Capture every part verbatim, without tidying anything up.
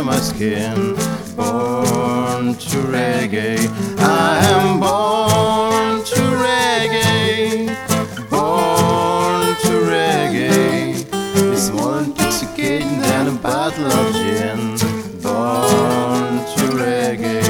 under my skin. Born to reggae, I am born to reggae. Born to reggae, it's more intoxicating than a bottle of gin. Born to reggae.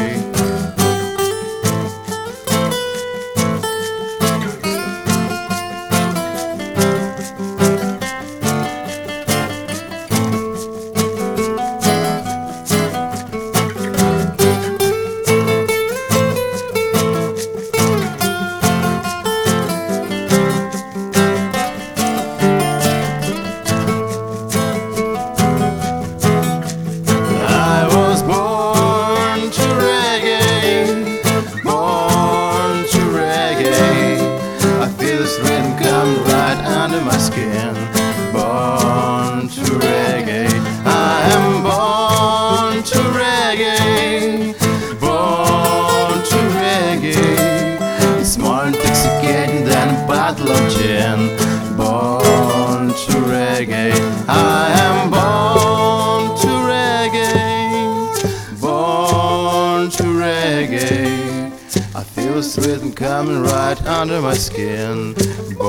Under my skin, born to reggae. I am born to reggae, born to reggae. It's more intoxicating than a bottle of gin. Born to reggae, I am born to reggae, born to reggae. I feel this rhythm coming right under my skin.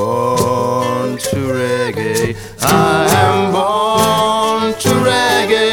Born to reggae, I am born to reggae.